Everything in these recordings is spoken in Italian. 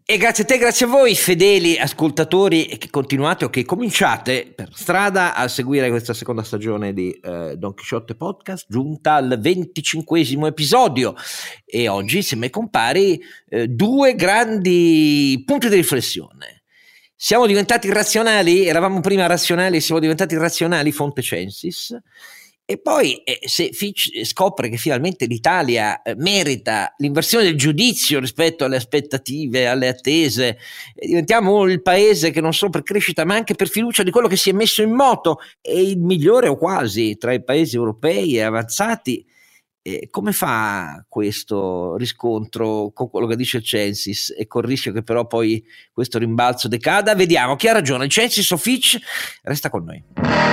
E grazie a te, grazie a voi fedeli ascoltatori che continuate o che cominciate per strada a seguire questa seconda stagione di Don Chisciotte Podcast, giunta al 25esimo episodio, e oggi insieme ai compari due grandi punti di riflessione. Siamo diventati irrazionali? Eravamo prima razionali e siamo diventati irrazionali, fonte Censis. E poi se Fitch scopre che finalmente l'Italia merita l'inversione del giudizio rispetto alle aspettative, alle attese, diventiamo il paese che non solo per crescita ma anche per fiducia di quello che si è messo in moto è il migliore o quasi tra i paesi europei e avanzati, come fa questo riscontro con quello che dice il Censis e col rischio che però poi questo rimbalzo decada? Vediamo chi ha ragione, il Censis o Fitch? Resta con noi.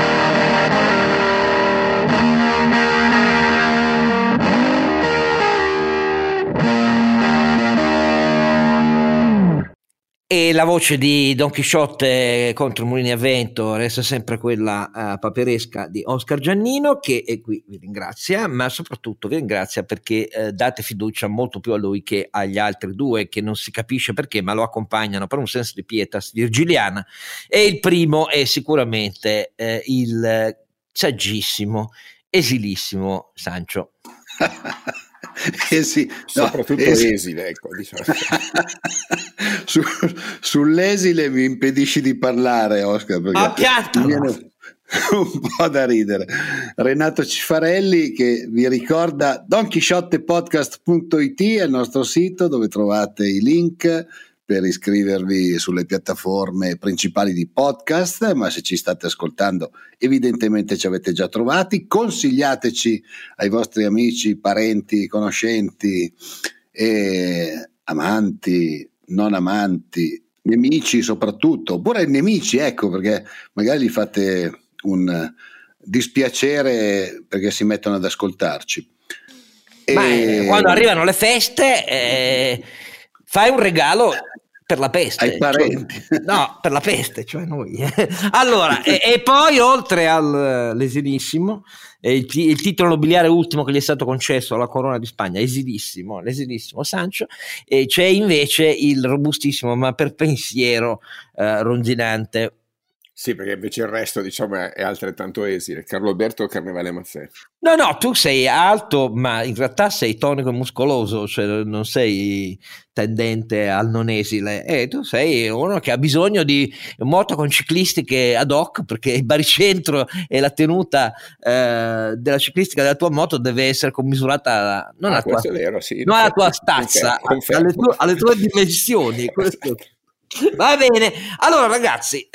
E la voce di Don Chisciotte contro Mulini a Vento resta sempre quella paperesca di Oscar Giannino, che qui vi ringrazia, ma soprattutto vi ringrazia perché date fiducia molto più a lui che agli altri due, che non si capisce perché, ma lo accompagnano per un senso di pietas virgiliana. E il primo è sicuramente il saggissimo, esilissimo Sancio. Sì, soprattutto esile, ecco, diciamo. Sull'esile mi impedisci di parlare, Oscar, perché mi viene un po' da ridere. Renato Cifarelli che vi ricorda donchisciottepodcast.it è il nostro sito dove trovate i link per iscrivervi sulle piattaforme principali di podcast, ma se ci state ascoltando evidentemente ci avete già trovati. Consigliateci ai vostri amici, parenti, conoscenti, amanti, non amanti, nemici soprattutto, oppure nemici, ecco, perché magari gli fate un dispiacere perché si mettono ad ascoltarci. Ma quando arrivano le feste fai un regalo per la peste, ai parenti, no, per la peste, cioè noi. Allora, e poi oltre all'esilissimo, il titolo nobiliare ultimo che gli è stato concesso alla Corona di Spagna, l'esilissimo Sancho, e c'è invece il robustissimo ma per pensiero ronzinante. Sì, perché invece il resto, diciamo, è altrettanto esile. Carlo Alberto Carnevale Mazzè. No, tu sei alto, ma in realtà sei tonico e muscoloso, cioè non sei tendente al non esile. Tu sei uno che ha bisogno di moto con ciclistiche ad hoc, perché il baricentro e la tenuta della ciclistica della tua moto deve essere commisurata non alla tua, vero, sì, non alla tua stazza, alle tue dimensioni. Questo. Va bene, allora ragazzi,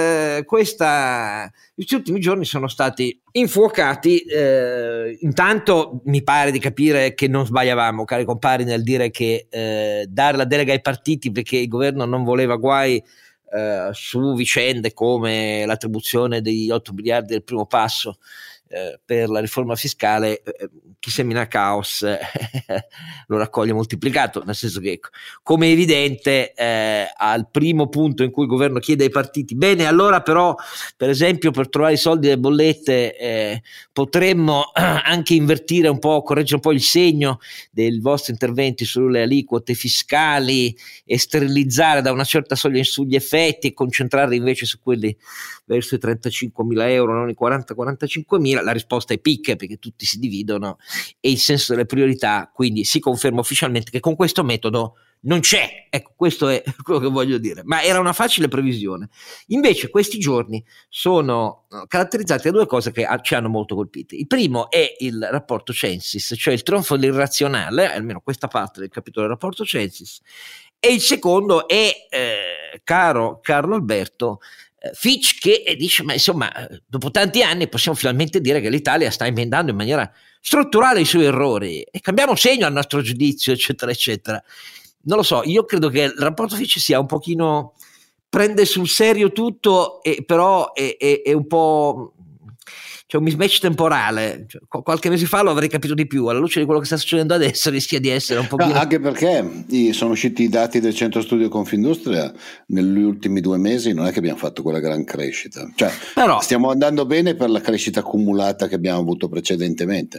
questi ultimi giorni sono stati infuocati. Intanto mi pare di capire che non sbagliavamo, cari compari, nel dire che dare la delega ai partiti perché il governo non voleva guai su vicende come l'attribuzione degli 8 miliardi del primo passo per la riforma fiscale, chi semina caos lo raccoglie moltiplicato, nel senso che come è evidente al primo punto in cui il governo chiede ai partiti bene, allora però per esempio per trovare i soldi delle bollette potremmo anche invertire un po', correggere un po' il segno dei vostri interventi sulle aliquote fiscali e sterilizzare da una certa soglia in su gli effetti e concentrarli invece su quelli verso i 35.000 euro, non i 40-45.000. La risposta è picche, perché tutti si dividono e il senso delle priorità, quindi si conferma ufficialmente che con questo metodo non c'è. Ecco, questo è quello che voglio dire, ma era una facile previsione. Invece questi giorni sono caratterizzati da due cose che ci hanno molto colpiti. Il primo è il rapporto Censis, cioè il trionfo dell'irrazionale, almeno questa parte del capitolo del rapporto Censis, e il secondo è, caro Carlo Alberto, Fitch che dice, ma insomma, dopo tanti anni possiamo finalmente dire che l'Italia sta emendando in maniera strutturale i suoi errori e cambiamo segno al nostro giudizio, eccetera, eccetera. Non lo so, io credo che il rapporto Fitch sia un pochino, prende sul serio tutto, però è un po', c'è un mismatch temporale. Qualche mese fa lo avrei capito di più, alla luce di quello che sta succedendo adesso rischia di essere un po' no, anche perché sono usciti i dati del Centro Studio Confindustria negli ultimi 2 mesi, non è che abbiamo fatto quella gran crescita, cioè però stiamo andando bene per la crescita accumulata che abbiamo avuto precedentemente,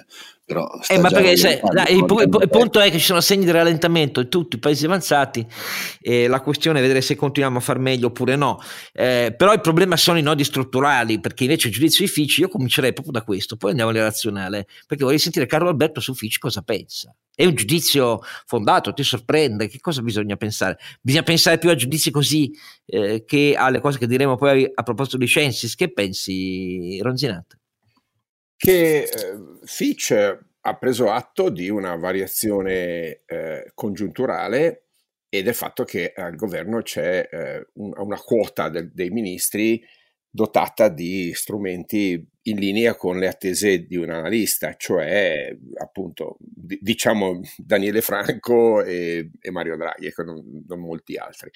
Però ma perché il punto è che ci sono segni di rallentamento in tutti i paesi avanzati, e la questione è vedere se continuiamo a far meglio oppure no, però il problema sono i nodi strutturali, perché invece il giudizio di Fitch, io comincerei proprio da questo, poi andiamo all'irrazionale, perché vorrei sentire Carlo Alberto su Fitch cosa pensa. È un giudizio fondato? Ti sorprende? Che cosa bisogna pensare? Bisogna pensare più a giudizi così che alle cose che diremo poi a proposito di Censis. Che pensi, Ronzinato? Che Fitch ha preso atto di una variazione congiunturale e del fatto che al governo c'è una quota dei ministri dotata di strumenti in linea con le attese di un analista, cioè appunto diciamo Daniele Franco e Mario Draghi, ecco, non molti altri.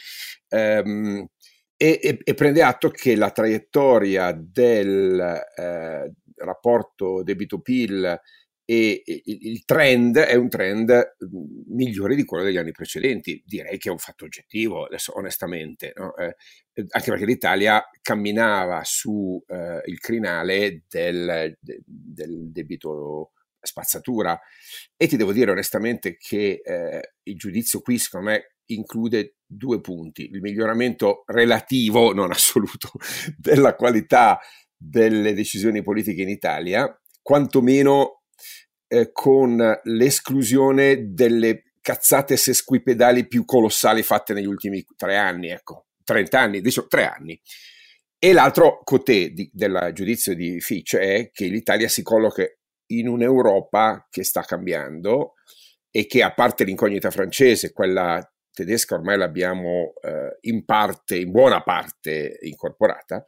E prende atto che la traiettoria del rapporto debito-PIL e il trend è un trend migliore di quello degli anni precedenti. Direi che è un fatto oggettivo, adesso onestamente, no? Anche perché l'Italia camminava su il crinale del debito spazzatura, e ti devo dire onestamente che il giudizio qui secondo me include due punti: il miglioramento relativo, non assoluto, della qualità delle decisioni politiche in Italia, quantomeno con l'esclusione delle cazzate sesquipedali più colossali fatte negli ultimi 3 anni, ecco, 30 anni, diciamo 3 anni. E l'altro cotè del giudizio di Fitch è che l'Italia si colloca in un'Europa che sta cambiando e che, a parte l'incognita francese, quella tedesca ormai l'abbiamo in buona parte incorporata,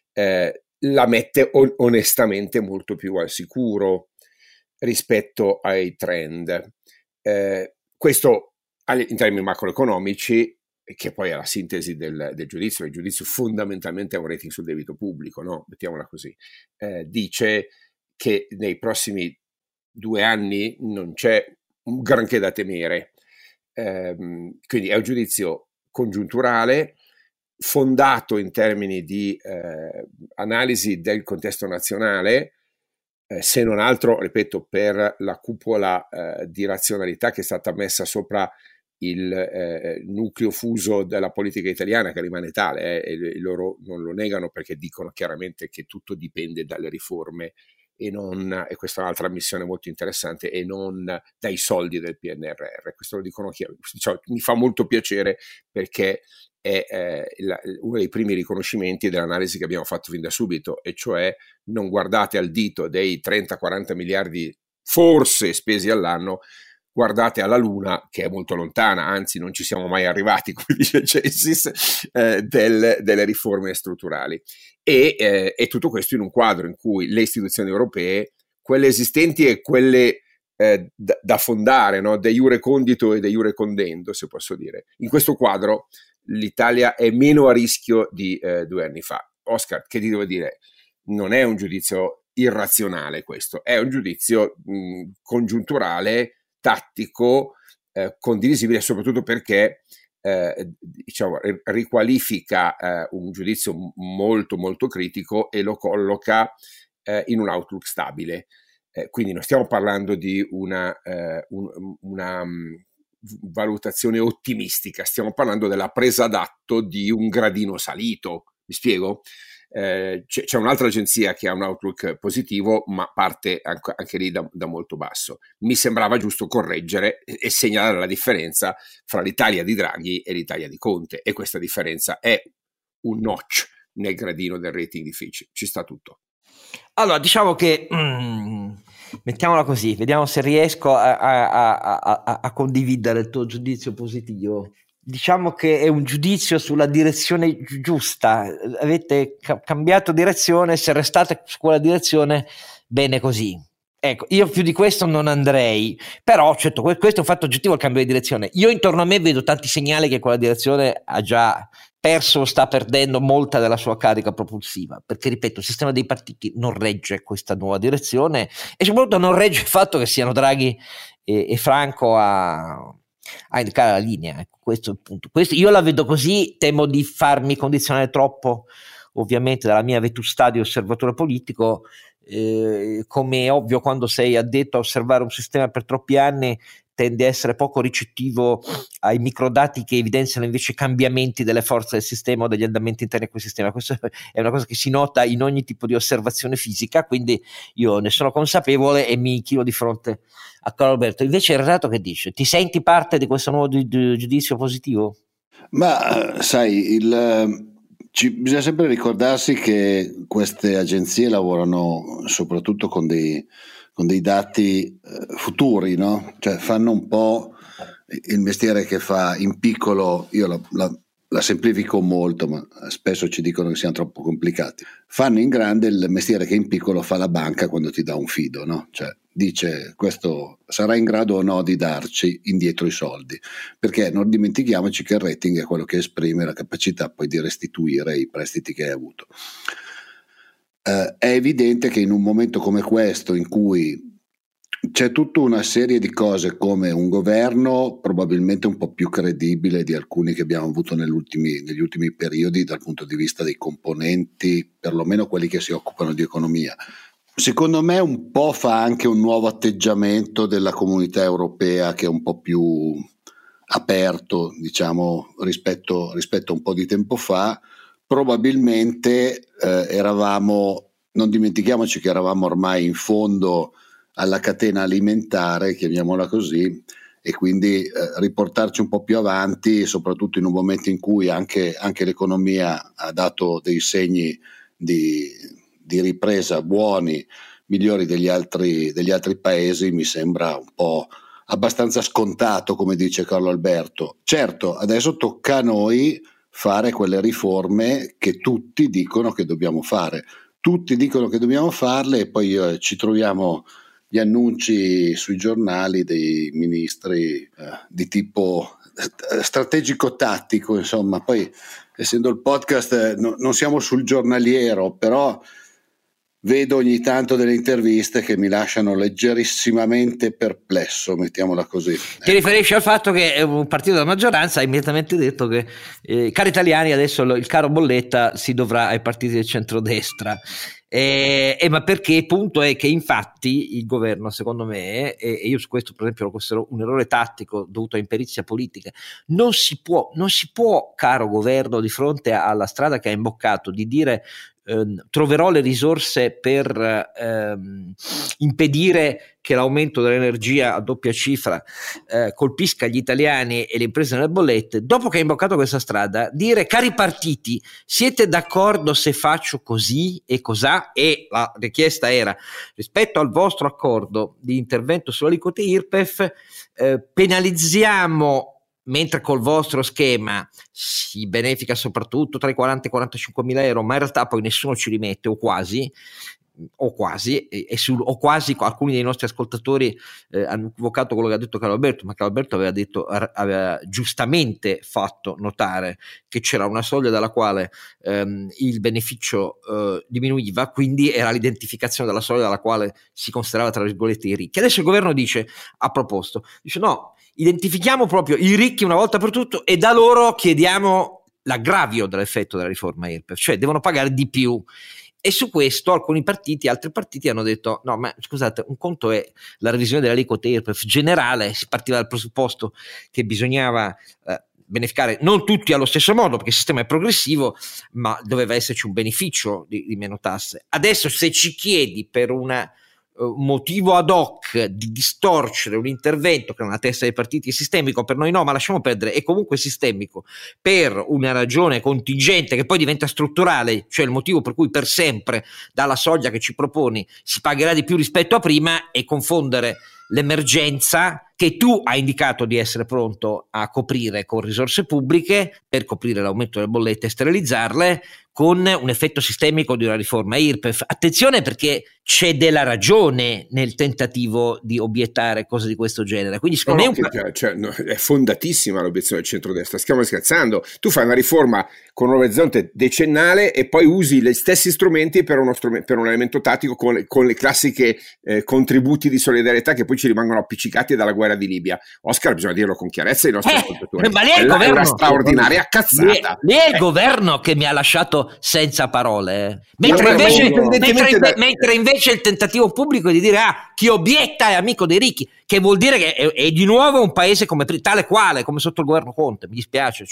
la mette onestamente molto più al sicuro rispetto ai trend. Questo in termini macroeconomici, che poi è la sintesi del giudizio. Il giudizio fondamentalmente è un rating sul debito pubblico, no? Mettiamola così. Dice che nei prossimi 2 anni non c'è un granché da temere. Quindi è un giudizio congiunturale, fondato in termini di analisi del contesto nazionale, se non altro, ripeto, per la cupola di razionalità che è stata messa sopra il nucleo fuso della politica italiana, che rimane tale, e loro non lo negano, perché dicono chiaramente che tutto dipende dalle riforme e questa è un'altra missione molto interessante, e non dai soldi del PNRR. Questo lo dicono diciamo, mi fa molto piacere, perché è uno dei primi riconoscimenti dell'analisi che abbiamo fatto fin da subito, e cioè non guardate al dito dei 30-40 miliardi forse spesi all'anno, guardate alla luna, che è molto lontana, anzi non ci siamo mai arrivati, come dice Censis, delle riforme strutturali. E tutto questo in un quadro in cui le istituzioni europee, quelle esistenti e quelle da fondare, no? De iure condito e de iure condendo, se posso dire. In questo quadro l'Italia è meno a rischio di 2 anni fa. Oscar, che ti devo dire? Non è un giudizio irrazionale questo, è un giudizio congiunturale, tattico, condivisibile, soprattutto perché diciamo, riqualifica un giudizio molto molto critico e lo colloca in un outlook stabile. Quindi non stiamo parlando di una valutazione ottimistica, stiamo parlando della presa d'atto di un gradino salito. Mi spiego? C'è un'altra agenzia che ha un outlook positivo, ma parte anche lì da molto basso. Mi sembrava giusto correggere e segnalare la differenza fra l'Italia di Draghi e l'Italia di Conte, e questa differenza è un notch nel gradino del rating di Fitch. Ci sta tutto. Allora, diciamo che mettiamola così, vediamo se riesco a condividere il tuo giudizio positivo. Diciamo che è un giudizio sulla direzione giusta, avete cambiato direzione, se restate su quella direzione, bene così. Ecco, io più di questo non andrei, però certo, questo è un fatto oggettivo, il cambio di direzione. Io intorno a me vedo tanti segnali che quella direzione ha già perso, sta perdendo molta della sua carica propulsiva, perché ripeto, il sistema dei partiti non regge questa nuova direzione, e soprattutto non regge il fatto che siano Draghi e Franco a indicare la linea. Ecco, questo è il punto. Io la vedo così, temo di farmi condizionare troppo ovviamente dalla mia vetustà di osservatore politico, come è ovvio, quando sei addetto a osservare un sistema per troppi anni tende a essere poco ricettivo ai microdati che evidenziano invece cambiamenti delle forze del sistema o degli andamenti interni a quel sistema. Questa è una cosa che si nota in ogni tipo di osservazione fisica, quindi io ne sono consapevole e mi chino di fronte a Carlo Alberto. Invece Renato, che dice? Ti senti parte di questo nuovo giudizio positivo? Ma sai, bisogna sempre ricordarsi che queste agenzie lavorano soprattutto con dei dati futuri, no? Cioè fanno un po' il mestiere che fa in piccolo, io la semplifico molto, ma spesso ci dicono che siano troppo complicati. Fanno in grande il mestiere che in piccolo fa la banca quando ti dà un fido, no? Cioè dice: questo sarà in grado o no di darci indietro i soldi, perché non dimentichiamoci che il rating è quello che esprime la capacità poi di restituire i prestiti che hai avuto. È evidente che in un momento come questo, in cui c'è tutta una serie di cose, come un governo probabilmente un po' più credibile di alcuni che abbiamo avuto negli ultimi periodi dal punto di vista dei componenti, perlomeno quelli che si occupano di economia, secondo me un po' fa anche un nuovo atteggiamento della comunità europea, che è un po' più aperto, diciamo, rispetto a un po' di tempo fa. Probabilmente non dimentichiamoci che eravamo ormai in fondo alla catena alimentare, chiamiamola così, e quindi riportarci un po' più avanti, soprattutto in un momento in cui anche l'economia ha dato dei segni di ripresa buoni, migliori degli altri paesi, mi sembra un po' abbastanza scontato, come dice Carlo Alberto. Certo, adesso tocca a noi fare quelle riforme che tutti dicono che dobbiamo fare. Tutti dicono che dobbiamo farle e poi ci troviamo gli annunci sui giornali dei ministri di tipo strategico-tattico, insomma. Poi, essendo il podcast, non siamo sul giornaliero, però vedo ogni tanto delle interviste che mi lasciano leggerissimamente perplesso, mettiamola così. Ti riferisci al fatto che un partito della maggioranza ha immediatamente detto che, cari italiani, adesso il caro bolletta si dovrà ai partiti del centrodestra. Ma perché il punto è che infatti il governo, secondo me, e io su questo per esempio lo considero un errore tattico dovuto a imperizia politica, non si può, caro governo, di fronte alla strada che ha imboccato, di dire troverò le risorse per impedire che l'aumento dell'energia a doppia cifra colpisca gli italiani e le imprese nelle bollette. Dopo che ha imboccato questa strada, dire: cari partiti, siete d'accordo se faccio così e cos'ha? E la richiesta era: rispetto al vostro accordo di intervento sulle aliquote IRPEF, penalizziamo, mentre col vostro schema si benefica soprattutto tra i 40 e i 45 mila euro, ma in realtà poi nessuno ci rimette, o quasi, o quasi alcuni dei nostri ascoltatori hanno evocato quello che ha detto Carlo Alberto, ma Carlo Alberto aveva giustamente fatto notare che c'era una soglia dalla quale il beneficio diminuiva, quindi era l'identificazione della soglia dalla quale si considerava, tra virgolette, i ricchi. Adesso il governo dice no, identifichiamo proprio i ricchi una volta per tutto e da loro chiediamo l'aggravio dell'effetto della riforma IRPEF, cioè devono pagare di più. E su questo altri partiti hanno detto: no, ma scusate, un conto è la revisione delle aliquote IRPEF generale, si partiva dal presupposto che bisognava beneficiare non tutti allo stesso modo, perché il sistema è progressivo, ma doveva esserci un beneficio di meno tasse. Adesso, se ci chiedi per un motivo ad hoc di distorcere un intervento che nella testa dei partiti è sistemico, per noi no, ma lasciamo perdere, è comunque sistemico per una ragione contingente che poi diventa strutturale, cioè il motivo per cui per sempre dalla soglia che ci proponi si pagherà di più rispetto a prima, e confondere l'emergenza che tu hai indicato di essere pronto a coprire con risorse pubbliche per coprire l'aumento delle bollette e sterilizzarle, con un effetto sistemico di una riforma IRPEF. Attenzione, perché c'è della ragione nel tentativo di obiettare cose di questo genere. Quindi secondo me è fondatissima l'obiezione del centrodestra. Stiamo scherzando. Tu fai una riforma con un orizzonte decennale e poi usi gli stessi strumenti per un elemento tattico, con le classiche contributi di solidarietà che poi ci rimangono appiccicati dalla guerra guerra di Libia. Oscar, bisogna dirlo con chiarezza ai nostri ascoltatori. Ma lì è il governo, è una straordinaria cazzata. Lì è il governo che mi ha lasciato senza parole. Mentre invece il tentativo pubblico è di dire chi obietta è amico dei ricchi, che vuol dire che è di nuovo un paese come tale quale, come sotto il governo Conte. Mi dispiace.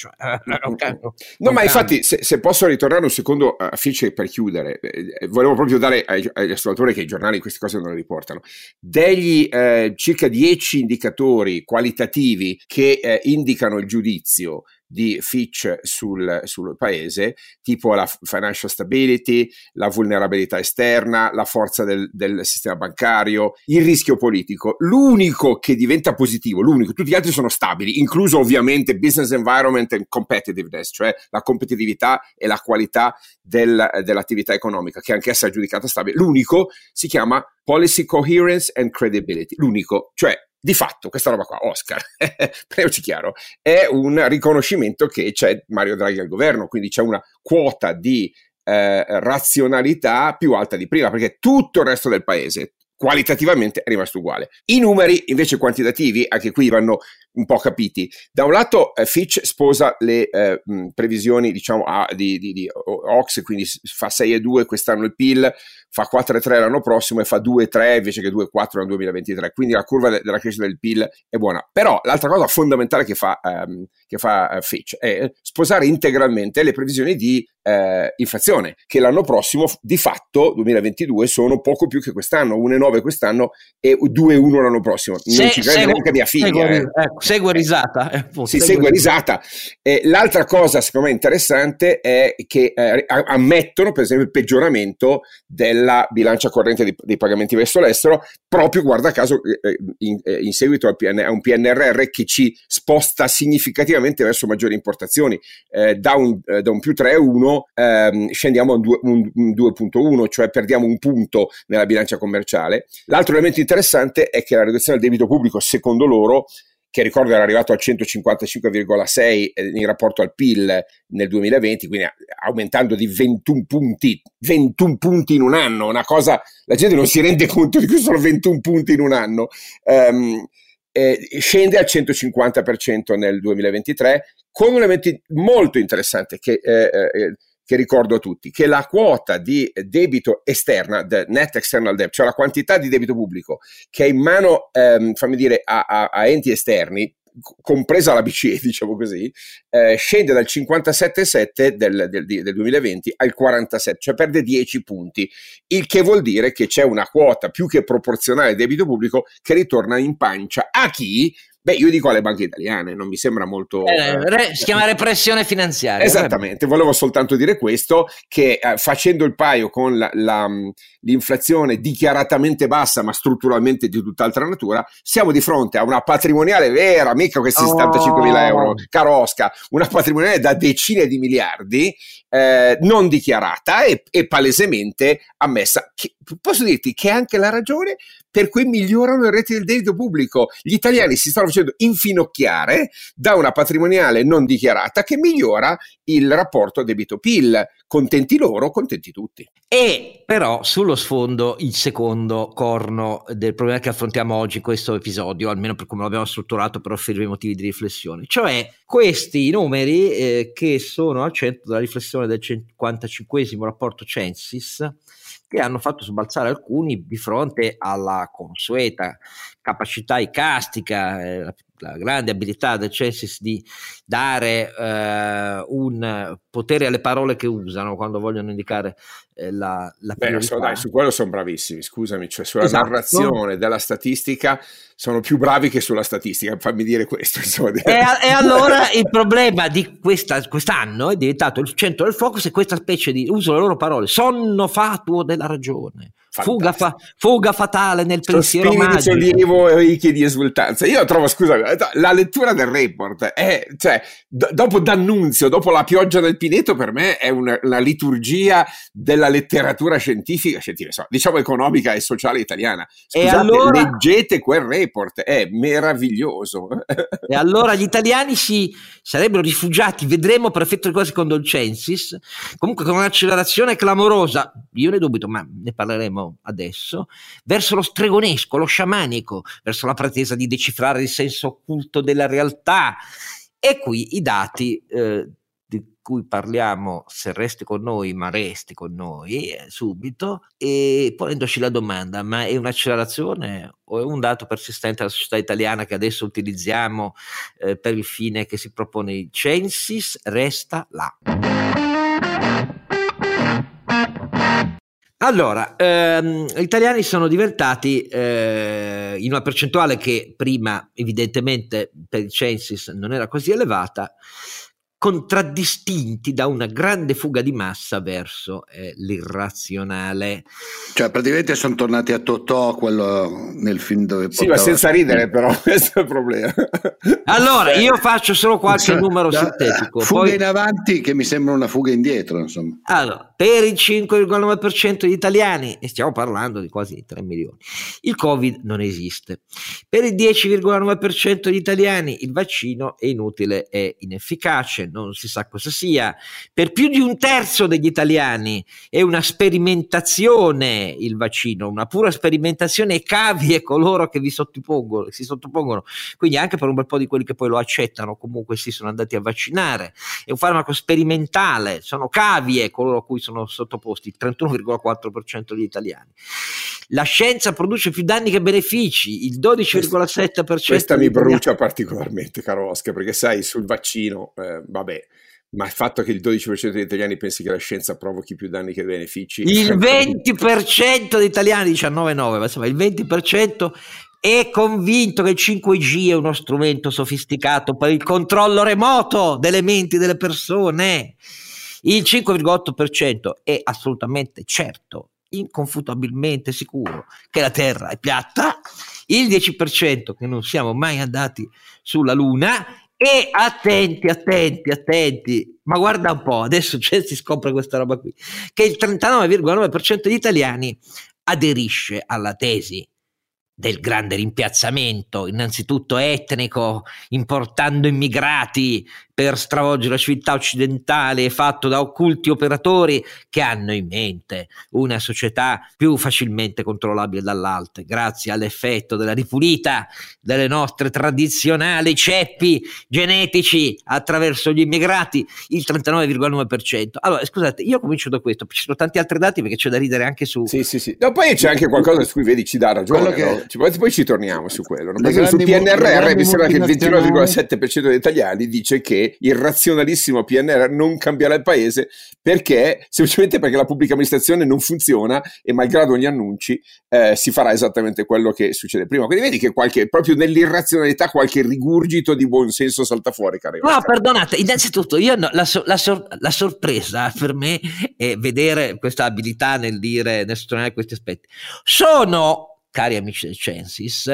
Ma infatti, se posso ritornare un secondo a Fitch per chiudere, volevo proprio dare agli ascoltatori, che i giornali queste cose non le riportano, degli circa 10 indicatori qualitativi che indicano il giudizio di Fitch sul paese, tipo la financial stability, la vulnerabilità esterna, la forza del sistema bancario, il rischio politico. L'unico che diventa positivo, tutti gli altri sono stabili, incluso ovviamente business environment and competitiveness, cioè la competitività e la qualità dell'attività economica, che anch'essa è giudicata stabile. L'unico si chiama policy coherence and credibility, l'unico, cioè di fatto questa roba qua, Oscar, prendiamoci chiaro, è un riconoscimento che c'è Mario Draghi al governo, quindi c'è una quota di razionalità più alta di prima, perché tutto il resto del paese qualitativamente è rimasto uguale. I numeri invece quantitativi, anche qui vanno un po' capiti. Da un lato Fitch sposa le previsioni diciamo di Ox, quindi fa 6,2 quest'anno il PIL, fa 4,3 l'anno prossimo e fa 2,3 invece che 2,4 nel 2023, quindi la curva della crescita del PIL è buona. Però l'altra cosa fondamentale che fa Fitch è sposare integralmente le previsioni di inflazione, che l'anno prossimo di fatto 2022 sono poco più che quest'anno, 1,9 quest'anno e 2,1 l'anno prossimo. Non ci crede neanche mia figlia. Segue risata. Segue risata. L'altra cosa secondo me interessante è che ammettono per esempio il peggioramento della bilancia corrente dei pagamenti verso l'estero, proprio guarda caso in seguito a un PNRR che ci sposta significativamente verso maggiori importazioni, da un più 3,1 scendiamo a un 2,1, cioè perdiamo un punto nella bilancia commerciale. L'altro elemento interessante è che la riduzione del debito pubblico, secondo loro, che ricordo era arrivato al 155,6 in rapporto al PIL nel 2020, quindi aumentando di 21 punti in un anno, una cosa, la gente non si rende conto di che sono 21 punti in un anno, scende al 150% nel 2023, con un elemento molto interessante che ricordo a tutti, che la quota di debito esterna, net external debt, cioè la quantità di debito pubblico che è in mano, fammi dire, a enti esterni, compresa la BCE, diciamo così, scende dal 57,7 del 2020 al 47, cioè perde 10 punti, il che vuol dire che c'è una quota più che proporzionale del debito pubblico che ritorna in pancia a chi? Beh, io dico alle banche italiane, non mi sembra molto... si chiama repressione finanziaria. Esattamente, volevo soltanto dire questo, che facendo il paio con l'inflazione dichiaratamente bassa ma strutturalmente di tutt'altra natura, siamo di fronte a una patrimoniale vera, mica questi 75.000 euro, caro Oscar, una patrimoniale da decine di miliardi, non dichiarata e palesemente ammessa. Posso dirti che è anche la ragione per cui migliorano le reti del debito pubblico. Gli italiani si stanno facendo infinocchiare da una patrimoniale non dichiarata che migliora il rapporto debito-PIL. Contenti loro, contenti tutti. E però sullo sfondo il secondo corno del problema che affrontiamo oggi in questo episodio, almeno per come l'abbiamo strutturato per offrire motivi di riflessione, cioè questi numeri che sono al centro della riflessione del 55esimo rapporto Censis, che hanno fatto sobbalzare alcuni di fronte alla consueta capacità icastica, la grande abilità del Censis di dare un potere alle parole che usano quando vogliono indicare la priorità. Dai, su quello sono bravissimi, scusami, cioè sulla narrazione della statistica sono più bravi che sulla statistica, fammi dire questo. E allora il problema di quest'anno è diventato il centro del focus, è questa specie di, uso le loro parole, sonno fatuo della ragione, fuga fatale nel pensiero magico, sollievo e ricchi di esultanza. Io trovo, scusami, la lettura del report è, cioè, dopo D'Annunzio, dopo La pioggia del Pineto, per me è una liturgia della letteratura scientifica, diciamo economica e sociale italiana. Scusate, e allora, leggete quel report, è meraviglioso. E allora gli italiani si sarebbero rifugiati, vedremo per effetto di cosa secondo il Censis, comunque con un'accelerazione clamorosa, io ne dubito, ma ne parleremo spiritismo adesso, verso lo stregonesco, lo sciamanico, verso la pretesa di decifrare il senso occulto della realtà. E qui i dati di cui parliamo, se resti con noi, ma resti con noi subito, e ponendoci la domanda: ma è un'accelerazione o è un dato persistente della società italiana che adesso utilizziamo per il fine che si propone il Censis? Resta là. Allora, gli italiani sono diventati in una percentuale che prima evidentemente per il Censis non era così elevata, contraddistinti da una grande fuga di massa verso l'irrazionale. Cioè praticamente sono tornati a Totò, quello nel film dove sì, ma senza ridere però, questo è il problema. Allora io faccio solo qualche numero sintetico, fuga poi in avanti che mi sembra una fuga indietro, insomma. Allora, per il 5,9% degli italiani, e stiamo parlando di quasi 3 milioni, il Covid non esiste. Per il 10,9% degli italiani il vaccino è inutile e inefficace, non si sa cosa sia. Per più di un terzo degli italiani è una sperimentazione il vaccino, una pura sperimentazione, e cavi e coloro che si sottopongono, quindi anche per un bel po' di quelli che poi lo accettano comunque si sono andati a vaccinare. È un farmaco sperimentale, sono cavie coloro a cui sono sottoposti, il 31,4% degli italiani. La scienza produce più danni che benefici, il 12,7%. Questa mi brucia particolarmente, caro Oscar, perché sai, sul vaccino, vabbè, ma il fatto che il 12% degli italiani pensi che la scienza provochi più danni che benefici. Il 20% degli italiani, 19,9%, ma insomma il 20% è convinto che il 5G è uno strumento sofisticato per il controllo remoto delle menti delle persone. Il 5,8% è assolutamente certo, inconfutabilmente sicuro che la Terra è piatta, il 10% che non siamo mai andati sulla Luna, e attenti, ma guarda un po', adesso si scopre questa roba qui, che il 39,9% degli italiani aderisce alla tesi del grande rimpiazzamento, innanzitutto etnico, importando immigrati per stravolgere la civiltà occidentale, fatto da occulti operatori che hanno in mente una società più facilmente controllabile dall'alto, grazie all'effetto della ripulita delle nostre tradizionali ceppi genetici attraverso gli immigrati, il 39,9%. Allora, scusate, io comincio da questo, ci sono tanti altri dati perché c'è da ridere anche su... Sì. No, poi c'è anche qualcosa su cui vedi ci dà ragione, no? Poi ci torniamo su quello. No? Perché sul PNRR mi sembra che il 29,7% degli italiani dice che il razionalissimo PNRR non cambierà il paese semplicemente perché la pubblica amministrazione non funziona e malgrado gli annunci si farà esattamente quello che succede prima. Quindi vedi che proprio nell'irrazionalità qualche rigurgito di buonsenso salta fuori, caro. No, perdonate, innanzitutto io la sorpresa per me è vedere questa abilità nel sottolineare questi aspetti. Sono, cari amici del Censis,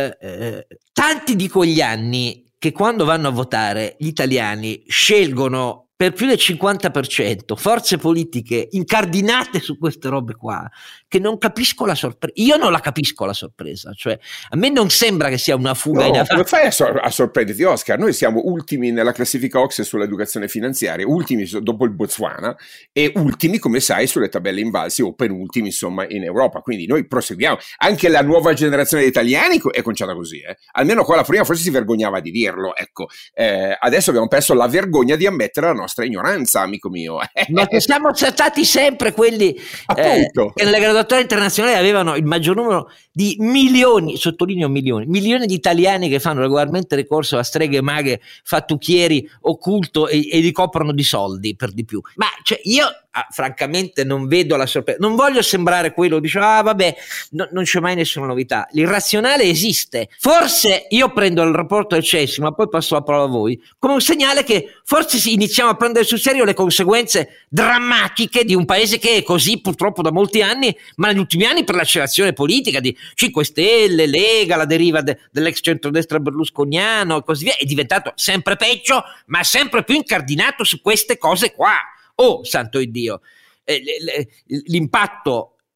tanti di quegli anni che quando vanno a votare gli italiani scelgono per più del 50% forze politiche incardinate su queste robe qua, che non capisco la sorpresa. Io non la capisco la sorpresa, cioè a me non sembra che sia una fuga in avanti. Come fai a sorprenderti, Oscar? Noi siamo ultimi nella classifica OCSE sull'educazione finanziaria, ultimi dopo il Botswana e ultimi, come sai, sulle tabelle invalsi, o penultimi insomma in Europa, quindi noi proseguiamo. Anche la nuova generazione di italiani è conciata così, almeno quella prima forse si vergognava di dirlo, ecco. Adesso abbiamo perso la vergogna di ammettere la nostra ignoranza, amico mio. Ma che siamo stati sempre quelli che nelle graduatorie internazionali avevano il maggior numero di milioni, sottolineo milioni di italiani che fanno regolarmente ricorso a streghe, maghe, fattucchieri, occulto e ricoprono di soldi per di più. Ma cioè, io francamente non vedo la sorpresa, non voglio sembrare quello, dice vabbè, non c'è mai nessuna novità, l'irrazionale esiste. Forse io prendo il rapporto del Censis, ma poi passo la parola a voi, come un segnale che forse iniziamo a prendere sul serio le conseguenze drammatiche di un paese che è così purtroppo da molti anni, ma negli ultimi anni per l'accelerazione politica di 5 Stelle, Lega, la deriva dell'ex centrodestra berlusconiano e così via, è diventato sempre peggio, ma sempre più incardinato su queste cose qua. Oh, santo Dio, l'impatto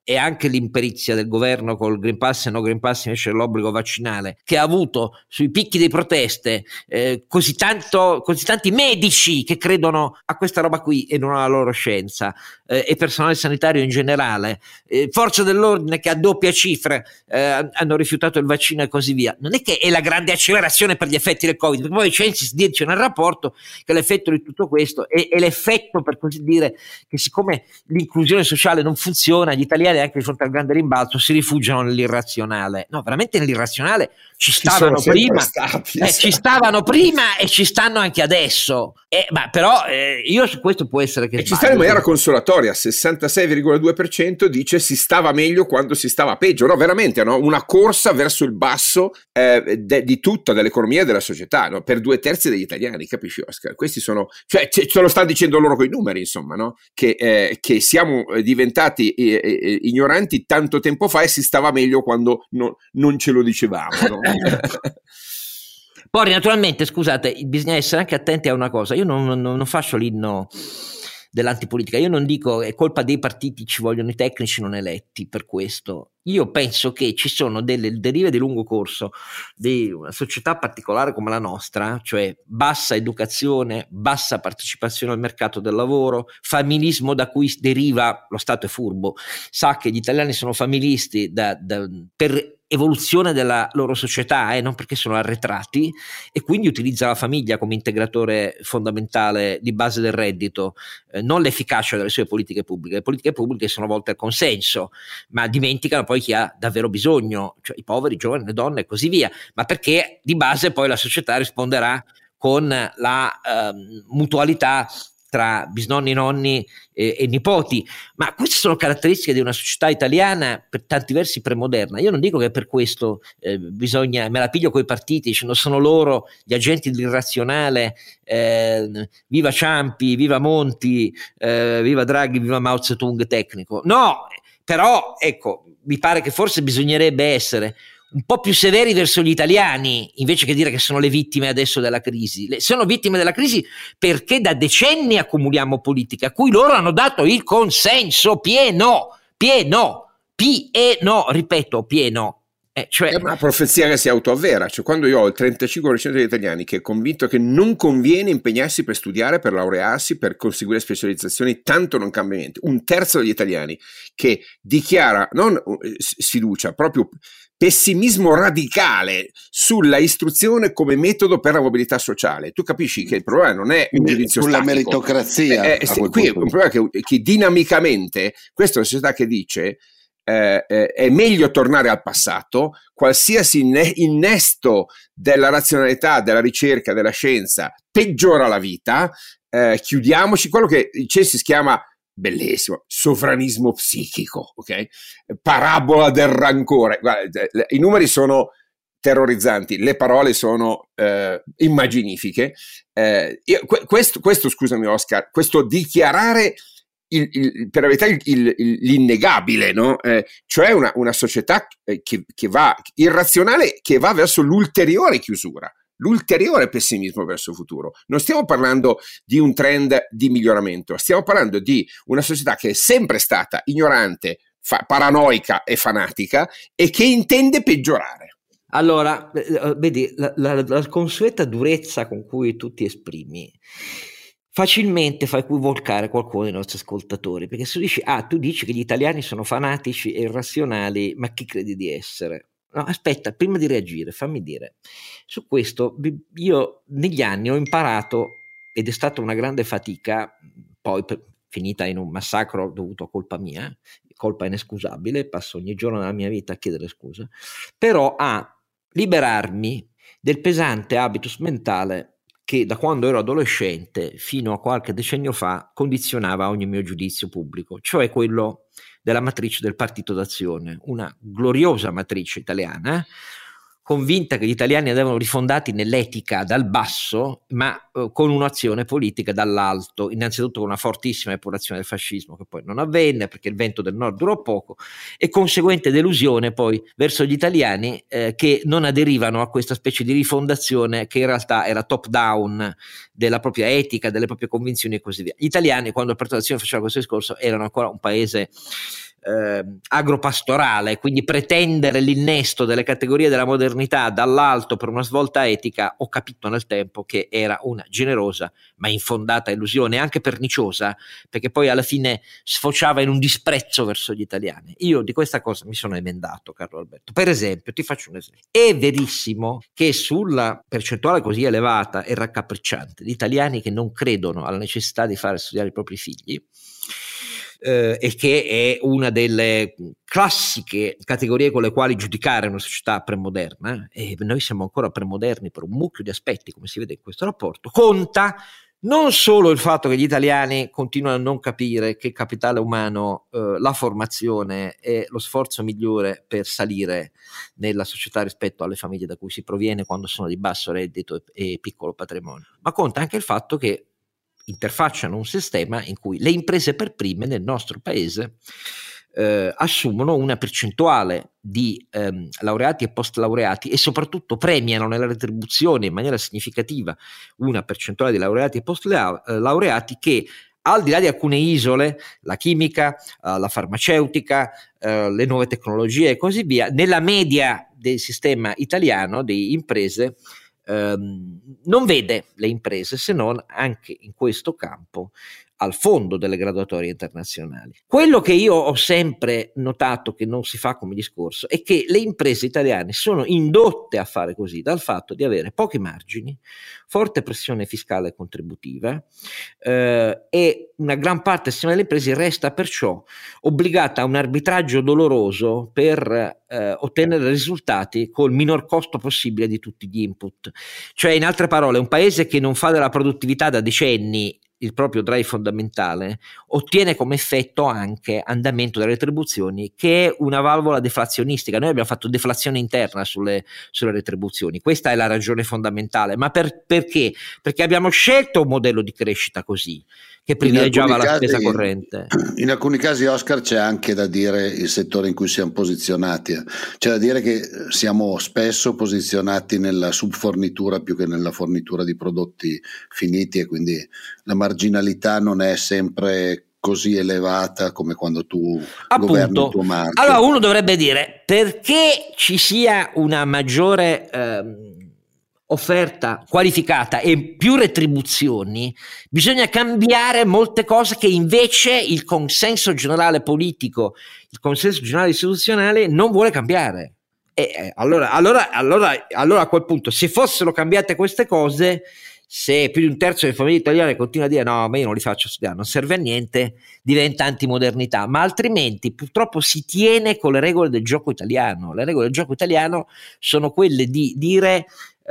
e anche l'imperizia del governo col Green Pass e no Green Pass invece l'obbligo vaccinale, che ha avuto sui picchi di proteste così tanti medici che credono a questa roba qui e non alla loro scienza, e personale sanitario in generale, forze dell'ordine che a doppia cifra hanno rifiutato il vaccino e così via. Non è che è la grande accelerazione per gli effetti del Covid, perché poi Censis dice nel rapporto che l'effetto di tutto questo è l'effetto, per così dire, che siccome l'inclusione sociale non funziona, gli italiani anche di fronte al grande rimbalzo si rifugiano nell'irrazionale. No, veramente nell'irrazionale ci stavano prima, ci stavano prima e ci stanno anche adesso. Ma però io su questo può essere che ci sta in maniera consolatoria. 66,2% dice si stava meglio quando si stava peggio. No, veramente, no? Una corsa verso il basso di tutta, dell'economia e della società, no? Per 2/3 degli italiani, capisci, Oscar? Questi sono, cioè ce lo stanno dicendo loro coi numeri, insomma, no? Che siamo diventati ignoranti tanto tempo fa e si stava meglio quando non ce lo dicevamo, no? Poi naturalmente, scusate, bisogna essere anche attenti a una cosa. Io non faccio l'inno dell'antipolitica, io non dico è colpa dei partiti, ci vogliono i tecnici non eletti per questo. Io penso che ci sono delle derive di lungo corso di una società particolare come la nostra, cioè bassa educazione, bassa partecipazione al mercato del lavoro, familismo da cui deriva, lo Stato è furbo, sa che gli italiani sono familisti per evoluzione della loro società, non perché sono arretrati, e quindi utilizza la famiglia come integratore fondamentale di base del reddito, non l'efficacia delle sue politiche pubbliche. Le politiche pubbliche sono volte al consenso, ma dimenticano poi chi ha davvero bisogno, cioè i poveri, i giovani, le donne e così via, ma perché di base poi la società risponderà con la mutualità tra bisnonni, nonni e nipoti. Ma queste sono caratteristiche di una società italiana per tanti versi premoderna. Io non dico che per questo bisogna, me la piglio coi partiti dicendo sono loro gli agenti dell'irrazionale, viva Ciampi, viva Monti, viva Draghi, viva Mao Zedong tecnico. No, però ecco, mi pare che forse bisognerebbe essere un po' più severi verso gli italiani, invece che dire che sono le vittime adesso della crisi. Sono vittime della crisi perché da decenni accumuliamo politiche a cui loro hanno dato il consenso pieno, ripeto, pieno. Cioè, è una profezia che si autoavvera. Cioè, quando io ho il 35% degli italiani che è convinto che non conviene impegnarsi per studiare, per laurearsi, per conseguire specializzazioni, tanto non cambia niente. 1/3 degli italiani che dichiara non sfiducia, proprio pessimismo radicale sulla istruzione come metodo per la mobilità sociale. Tu capisci che il problema non è un giudizio sulla statico. Meritocrazia. Qui è un problema che dinamicamente, questa è una società che dice è meglio tornare al passato, qualsiasi innesto della razionalità, della ricerca, della scienza peggiora la vita, chiudiamoci, quello che il Censis chiama, bellissimo, sovranismo psichico, ok? Parabola del rancore. Guarda, i numeri sono terrorizzanti, le parole sono immaginifiche. Questo, scusami Oscar, questo dichiarare per la verità l'innegabile, no? Cioè una società che va irrazionale, che va verso l'ulteriore chiusura, l'ulteriore pessimismo verso il futuro. Non stiamo parlando di un trend di miglioramento, stiamo parlando di una società che è sempre stata ignorante, paranoica e fanatica e che intende peggiorare. Allora, vedi, la consueta durezza con cui tu ti esprimi facilmente fa equivocare qualcuno dei nostri ascoltatori, perché se tu dici che gli italiani sono fanatici e irrazionali, ma chi credi di essere? No, aspetta, prima di reagire, fammi dire. Su questo io negli anni ho imparato, ed è stata una grande fatica, poi finita in un massacro dovuto a colpa mia, colpa inescusabile, passo ogni giorno della mia vita a chiedere scusa, però a liberarmi del pesante habitus mentale che da quando ero adolescente fino a qualche decennio fa condizionava ogni mio giudizio pubblico, cioè quello della matrice del Partito d'Azione, una gloriosa matrice italiana, convinta che gli italiani andavano rifondati nell'etica dal basso, ma con un'azione politica dall'alto, innanzitutto con una fortissima epurazione del fascismo, che poi non avvenne perché il vento del nord durò poco, e conseguente delusione poi verso gli italiani che non aderivano a questa specie di rifondazione che in realtà era top down della propria etica, delle proprie convinzioni e così via. Gli italiani, quando il Partito d'Azione faceva questo discorso, erano ancora un paese agropastorale, quindi pretendere l'innesto delle categorie della modernità dall'alto per una svolta etica, ho capito nel tempo che era una generosa ma infondata illusione, anche perniciosa, perché poi alla fine sfociava in un disprezzo verso gli italiani. Io di questa cosa mi sono emendato, Carlo Alberto. Per esempio, ti faccio un esempio: è verissimo che sulla percentuale così elevata e raccapricciante di italiani che non credono alla necessità di fare studiare i propri figli, e che è una delle classiche categorie con le quali giudicare una società premoderna, e noi siamo ancora premoderni per un mucchio di aspetti, come si vede in questo rapporto, conta non solo il fatto che gli italiani continuano a non capire che il capitale umano, la formazione è lo sforzo migliore per salire nella società rispetto alle famiglie da cui si proviene quando sono di basso reddito e piccolo patrimonio, ma conta anche il fatto che interfacciano un sistema in cui le imprese per prime nel nostro paese assumono una percentuale di laureati e post laureati, e soprattutto premiano nella retribuzione in maniera significativa una percentuale di laureati e post laureati che, al di là di alcune isole, la chimica, la farmaceutica, le nuove tecnologie e così via, nella media del sistema italiano di imprese non vede le imprese, se non anche in questo campo, al fondo delle graduatorie internazionali. Quello che io ho sempre notato che non si fa come discorso è che le imprese italiane sono indotte a fare così dal fatto di avere pochi margini, forte pressione fiscale e contributiva, e una gran parte del sistema delle imprese resta perciò obbligata a un arbitraggio doloroso per ottenere risultati col minor costo possibile di tutti gli input. Cioè, in altre parole, un paese che non fa della produttività da decenni il proprio drive fondamentale ottiene come effetto anche andamento delle retribuzioni, che è una valvola deflazionistica. Noi abbiamo fatto deflazione interna sulle retribuzioni, questa è la ragione fondamentale. Ma perché? Perché abbiamo scelto un modello di crescita così, che privilegiava la spesa corrente. In alcuni casi, Oscar, c'è anche da dire il settore in cui siamo posizionati. C'è da dire che siamo spesso posizionati nella subfornitura più che nella fornitura di prodotti finiti, e quindi la marginalità non è sempre così elevata come quando tu governi il tuo marchio. Allora uno dovrebbe dire, perché ci sia una maggiore offerta qualificata e più retribuzioni, bisogna cambiare molte cose che invece il consenso generale politico, il consenso generale istituzionale non vuole cambiare. E allora a quel punto, se fossero cambiate queste cose, se più di un terzo delle famiglie italiane continua a dire no, ma io non li faccio studiare, non serve a niente, diventa antimodernità. Ma altrimenti purtroppo si tiene con le regole del gioco italiano. Le regole del gioco italiano sono quelle di dire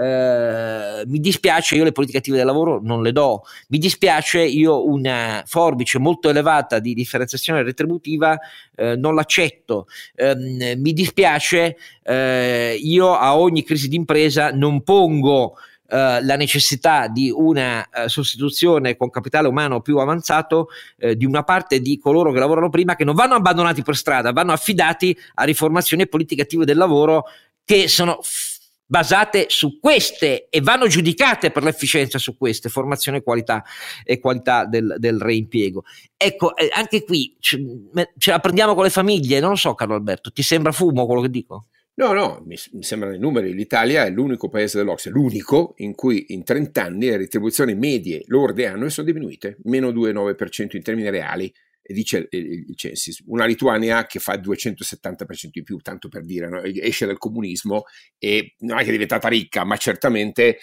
mi dispiace, io le politiche attive del lavoro non le do, mi dispiace, io una forbice molto elevata di differenziazione retributiva non l'accetto, mi dispiace, io a ogni crisi d'impresa non pongo la necessità di una sostituzione con capitale umano più avanzato di una parte di coloro che lavorano prima, che non vanno abbandonati per strada, vanno affidati a riformazioni e politiche attive del lavoro che sono basate su queste e vanno giudicate per l'efficienza su queste, formazione e qualità del reimpiego. Ecco, anche qui ce la prendiamo con le famiglie, non lo so, Carlo Alberto, ti sembra fumo quello che dico? No, mi sembrano i numeri. L'Italia è l'unico paese dell'OCSE, l'unico in cui in 30 anni le retribuzioni medie lorde annue sono diminuite, meno 2,9% in termini reali, e dice il Censis. Una Lituania che fa 270% in più, tanto per dire, no? Esce dal comunismo e non è che è diventata ricca, ma certamente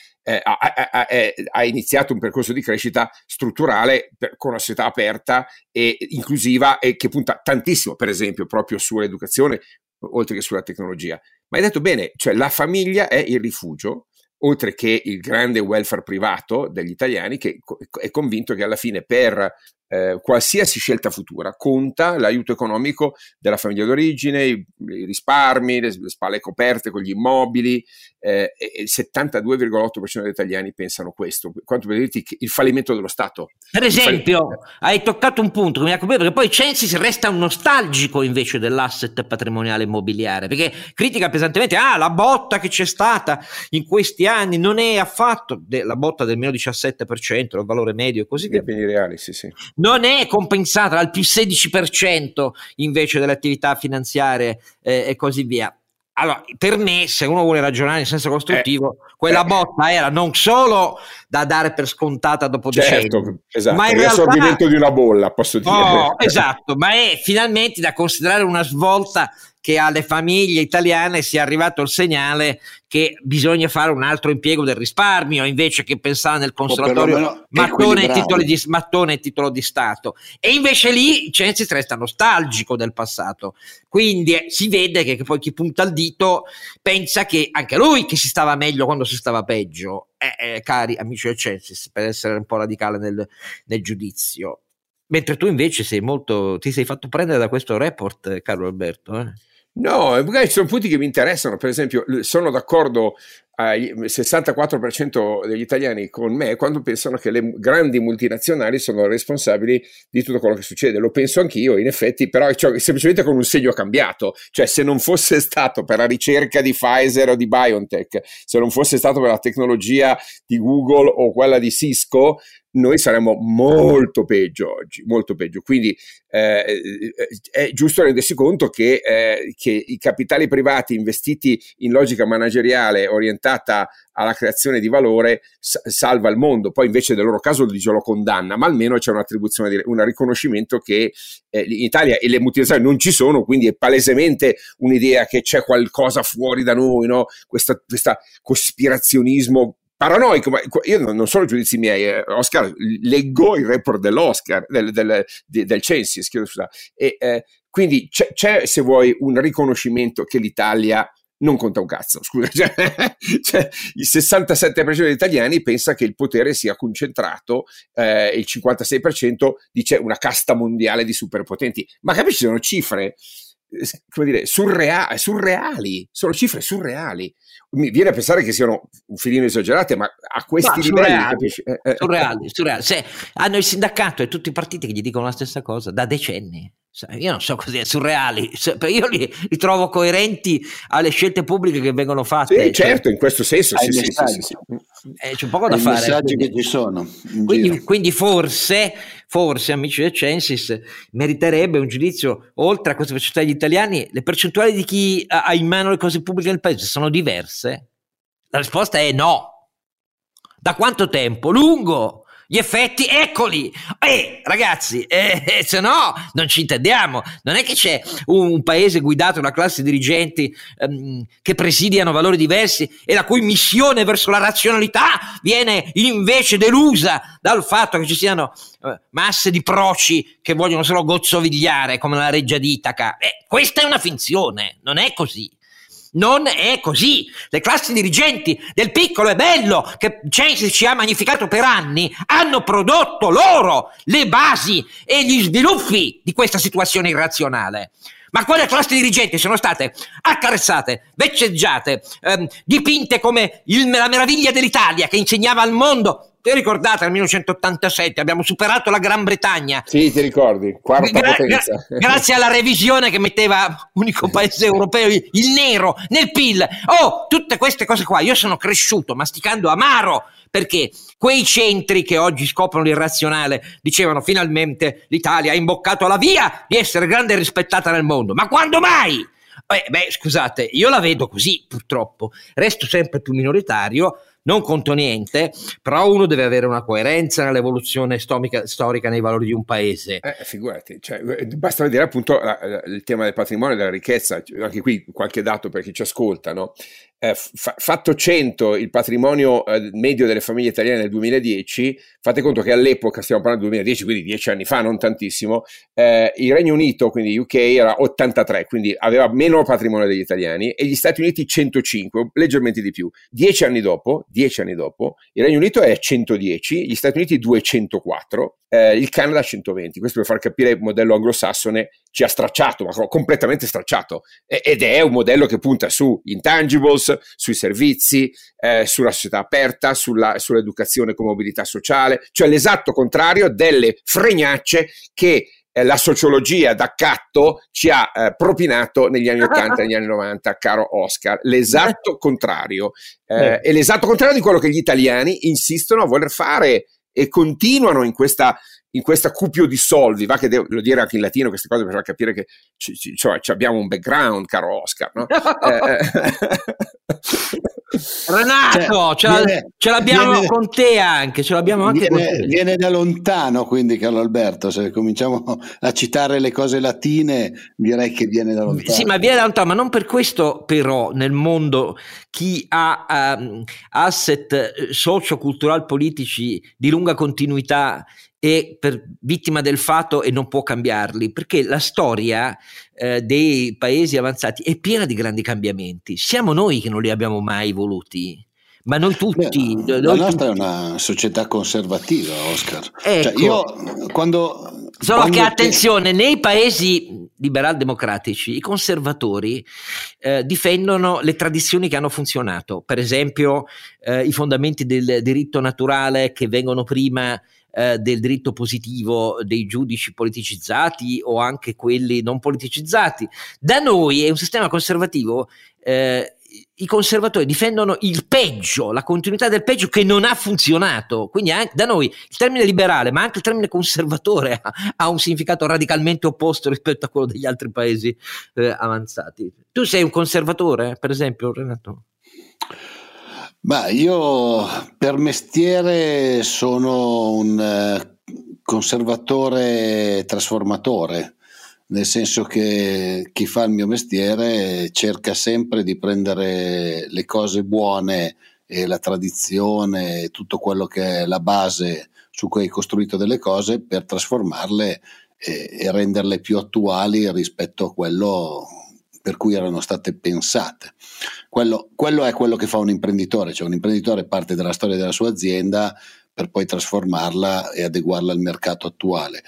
ha iniziato un percorso di crescita strutturale con una società aperta e inclusiva, e che punta tantissimo, per esempio, proprio sull'educazione, oltre che sulla tecnologia. Ma hai detto bene, cioè la famiglia è il rifugio, oltre che il grande welfare privato degli italiani, che è convinto che alla fine per qualsiasi scelta futura conta l'aiuto economico della famiglia d'origine, i risparmi, le spalle coperte con gli immobili, e il 72,8% degli italiani pensano questo. Quanto per dirti che il fallimento dello Stato. Per esempio, hai toccato un punto che mi ha colpito, perché poi Censis resta un nostalgico invece dell'asset patrimoniale immobiliare, perché critica pesantemente la botta che c'è stata in questi anni non è affatto la botta del meno 17%, il valore medio e così via. Dei beni reali, sì. non è compensata dal più 16% invece delle attività finanziarie e così via. Allora, per me, se uno vuole ragionare in senso costruttivo, quella botta era non solo da dare per scontata dopo decenni, esatto, ma in l'assorbimento di una bolla, posso dire. Esatto, ma è finalmente da considerare una svolta che alle famiglie italiane sia arrivato il segnale che bisogna fare un altro impiego del risparmio invece che pensare nel consolatorio mattone e titolo di Stato. E invece lì il Censis resta nostalgico del passato, quindi si vede che poi chi punta il dito pensa che anche lui che si stava meglio quando si stava peggio. Cari amici del Censis, per essere un po' radicale nel giudizio, mentre tu invece ti sei fatto prendere da questo report, caro Alberto. No, magari ci sono punti che mi interessano. Per esempio, sono d'accordo al 64% degli italiani con me quando pensano che le grandi multinazionali sono responsabili di tutto quello che succede. Lo penso anch'io, in effetti, però semplicemente con un segno cambiato. Cioè, se non fosse stato per la ricerca di Pfizer o di BioNTech, se non fosse stato per la tecnologia di Google o quella di Cisco, noi saremmo molto peggio oggi, molto peggio. Quindi è giusto rendersi conto che i capitali privati investiti in logica manageriale orientata alla creazione di valore salva il mondo. Poi invece nel loro caso lo condanna, ma almeno c'è un'attribuzione, un riconoscimento che in Italia e le multinazionali non ci sono, quindi è palesemente un'idea che c'è qualcosa fuori da noi, no? Questa cospirazionismo paranoico. Ma io non sono giudizi miei, Oscar, leggo il report dell'Oscar del Censis, e quindi c'è, se vuoi, un riconoscimento che l'Italia non conta un cazzo, scusa, cioè, il 67% degli italiani pensa che il potere sia concentrato, il 56% dice una casta mondiale di superpotenti. Ma capisci, sono cifre, come dire, surreali, sono cifre surreali. Mi viene a pensare che siano un filino esagerate, ma a questi livelli, capisci? Surreali. Hanno il sindacato e tutti i partiti che gli dicono la stessa cosa da decenni. Io non so cos'è, surreali. Io li trovo coerenti alle scelte pubbliche che vengono fatte. Sì, certo, in questo senso sì. C'è poco da fare. I messaggi che ci sono. Quindi forse, amici del Censis, meriterebbe un giudizio oltre a queste percentuali degli italiani. Le percentuali di chi ha in mano le cose pubbliche nel paese sono diverse? La risposta è no. Da quanto tempo? Lungo. Gli effetti, eccoli! Ragazzi, se no non ci intendiamo. Non è che c'è un paese guidato da una classe dirigenti che presidiano valori diversi e la cui missione verso la razionalità viene invece delusa dal fatto che ci siano masse di proci che vogliono solo gozzovigliare come la reggia d'Itaca. Questa è una finzione, non è così. Non è così. Le classi dirigenti del piccolo e bello che Censis ci ha magnificato per anni hanno prodotto loro le basi e gli sviluppi di questa situazione irrazionale. Ma quelle classi dirigenti sono state accarezzate, vezzeggiate, dipinte come la meraviglia dell'Italia che insegnava al mondo. Ti ricordate, nel 1987 abbiamo superato la Gran Bretagna. Sì, ti ricordi, quarta potenza. Grazie alla revisione che metteva unico paese europeo il nero nel PIL. Tutte queste cose qua. Io sono cresciuto masticando amaro perché quei centri che oggi scoprono l'irrazionale dicevano finalmente l'Italia ha imboccato la via di essere grande e rispettata nel mondo. Ma quando mai? Scusate, io la vedo così purtroppo. Resto sempre più minoritario. Non conto niente, però uno deve avere una coerenza nell'evoluzione storica nei valori di un paese. Figurati, basta vedere appunto il tema del patrimonio e della ricchezza, anche qui qualche dato per chi ci ascolta, no? Fatto 100 il patrimonio medio delle famiglie italiane nel 2010, fate conto che all'epoca, stiamo parlando del 2010, quindi 10 anni fa, non tantissimo, il Regno Unito, quindi UK, era 83, quindi aveva meno patrimonio degli italiani, e gli Stati Uniti 105, leggermente di più. 10 anni dopo, il Regno Unito è 110, gli Stati Uniti 204, il Canada 120. Questo per far capire il modello anglosassone ci ha stracciato, ma completamente stracciato, ed è un modello che punta su intangibles, sui servizi, sulla società aperta, sull'educazione con mobilità sociale, cioè l'esatto contrario delle fregnacce che la sociologia d'accatto ci ha propinato negli anni 80 e negli anni 90, caro Oscar, l'esatto contrario, è l'esatto contrario di quello che gli italiani insistono a voler fare e continuano in questa in questa cupio di soldi, va che devo dire anche in latino queste cose per far capire che cioè, abbiamo un background, caro Oscar, no? Renato, ce l'abbiamo con te anche, ce l'abbiamo anche con te. Viene da lontano, quindi, Carlo Alberto, se cominciamo a citare le cose latine, direi che viene da lontano. Sì, ma viene da lontano, ma non per questo però nel mondo chi ha asset socio-cultural politici di lunga continuità è per vittima del fato e non può cambiarli, perché la storia dei paesi avanzati è piena di grandi cambiamenti. Siamo noi che non li abbiamo mai voluti, ma noi tutti. La nostra è una società conservativa, Oscar. Ecco. Cioè io quando che attenzione, nei paesi liberal-democratici i conservatori difendono le tradizioni che hanno funzionato, per esempio i fondamenti del diritto naturale che vengono prima del diritto positivo dei giudici politicizzati o anche quelli non politicizzati. Da noi è un sistema conservativo, i conservatori difendono il peggio, la continuità del peggio che non ha funzionato, quindi anche da noi il termine liberale ma anche il termine conservatore ha un significato radicalmente opposto rispetto a quello degli altri paesi avanzati. Tu sei un conservatore, per esempio, Renato? Ma io per mestiere sono un conservatore trasformatore, nel senso che chi fa il mio mestiere cerca sempre di prendere le cose buone e la tradizione e tutto quello che è la base su cui hai costruito delle cose per trasformarle e renderle più attuali rispetto a quello per cui erano state pensate. Quello è quello che fa un imprenditore, cioè un imprenditore parte dalla storia della sua azienda per poi trasformarla e adeguarla al mercato attuale.